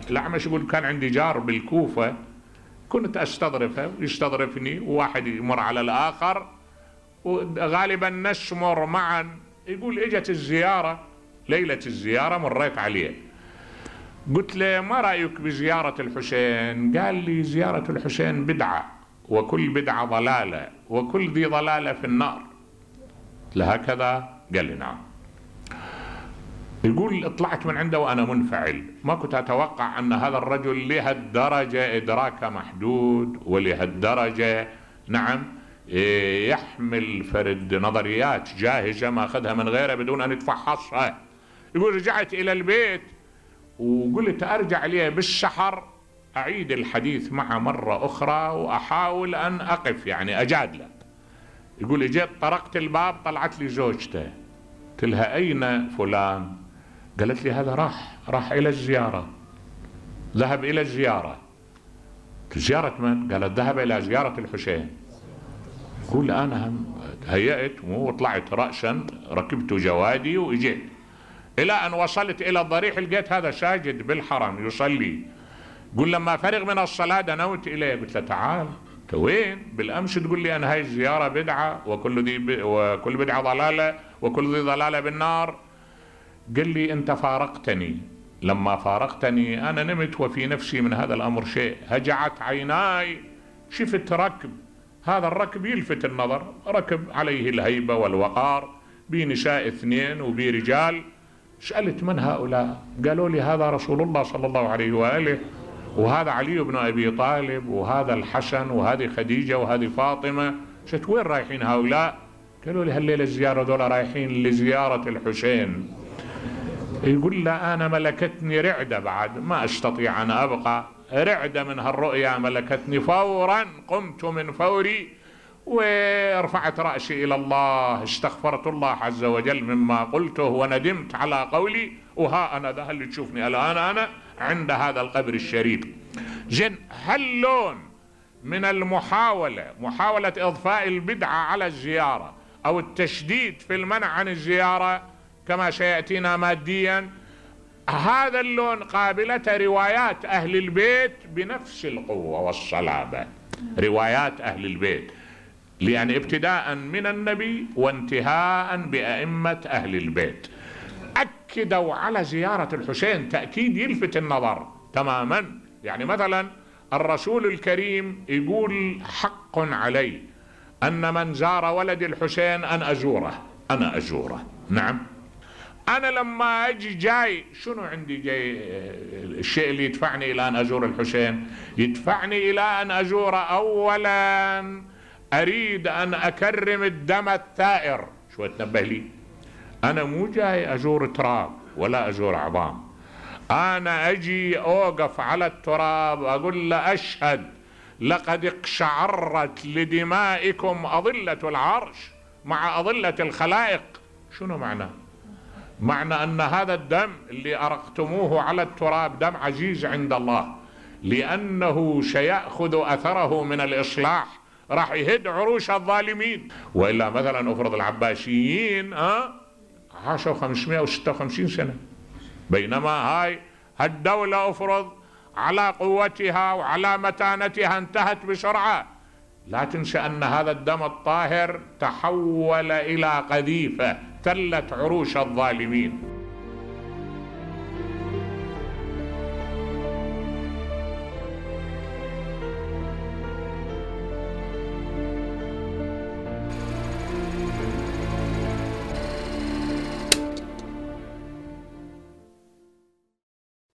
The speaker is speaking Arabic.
الأعمش يقول كان عندي جار بالكوفة كنت أستظرفه ويستظرفني، وواحد يمر على الآخر وغالبا نسمر معا. يقول اجت الزيارة ليلة الزيارة مريت عليه، قلت له ما رأيك بزيارة الحسين؟ قال لي زيارة الحسين بدعة، وكل بدعة ضلالة، وكل ذي ضلالة في النار. قلت له هكذا؟ قال لي نعم. يقول طلعت من عنده وأنا منفعل، ما كنت أتوقع أن هذا الرجل لهالدرجة إدراكه محدود، ولهالدرجة نعم يحمل فرد نظريات جاهزة ما أخذها من غيره بدون أن يتفحصها. يقول رجعت إلى البيت وقلت أرجع ليه بالسحر أعيد الحديث معه مرة أخرى وأحاول أن أقف يعني أجادله. يقول جيت طرقت الباب طلعت لي زوجته، قلت لها أين فلان؟ قالت لي هذا راح إلى الزيارة، ذهب إلى الزيارة. زيارة من؟ قالت ذهب إلى زيارة الحسين. يقول أنا هيأت وطلعت رأسا ركبت جوادي وإجيت إلى أن وصلت إلى الضريح لقيت هذا ساجد بالحرم يصلي. يقول لما فرغ من الصلاة دنوت إليه قلت له تعال أنت وين؟ بالأمس تقول لي أنا هاي الزيارة بدعة وكل بدعة ضلالة وكل ذي ضلالة بالنار. قال لي أنت فارقتني، لما فارقتني أنا نمت وفي نفسي من هذا الأمر شيء، هجعت عيناي شفت ركب، هذا الركب يلفت النظر، ركب عليه الهيبة والوقار، بي نساء اثنين وبي رجال. سألت من هؤلاء؟ قالوا لي هذا رسول الله صلى الله عليه وآله، وهذا علي بن أبي طالب، وهذا الحسن، وهذه خديجة، وهذه فاطمة. قلت وين رايحين هؤلاء؟ قالوا لي هالليلة الزيارة دول رايحين لزيارة الحسين. يقول لا أنا ملكتني رعدة بعد ما أستطيع أن أبقى، رعدة من هالرؤيا ملكتني، فورا قمت من فوري ورفعت رأسي إلى الله، استغفرت الله عز وجل مما قلته وندمت على قولي، وها أنا ذا اللي تشوفني الآن أنا عند هذا القبر الشريف. زين هل لون من محاولة إضفاء البدعة على الزيارة أو التشديد في المنع عن الزيارة كما سيأتينا ماديا، هذا اللون قابلة روايات أهل البيت بنفس القوة والصلابة، روايات أهل البيت، لأن ابتداء من النبي وانتهاء بأئمة أهل البيت أكدوا على زيارة الحسين تأكيد يلفت النظر تماما. يعني مثلا الرسول الكريم يقول حق علي أن من زار ولد الحسين أن أزوره. نعم أنا لما أجي جاي شنو عندي جاي الشيء اللي يدفعني إلى أن أزور الحسين؟ يدفعني إلى أن أزور أولا أريد أن أكرم الدم الثائر. شو تنبه لي؟ أنا مو جاي أزور تراب ولا أزور عظام، أنا أجي أوقف على التراب أقول له أشهد لقد اقشعرت لدمائكم أضلة العرش مع أضلة الخلائق. شنو معناه؟ معنى أن هذا الدم اللي أرقتموه على التراب دم عزيز عند الله، لأنه سيأخذ أثره من الإصلاح، راح يهد عروش الظالمين. وإلا مثلا أفرض العباسيين عاشوا 556 سنة، بينما هاي الدولة أفرض على قوتها وعلى متانتها انتهت بسرعة. لا تنسى أن هذا الدم الطاهر تحول إلى قذيفة ثلت عروش الظالمين.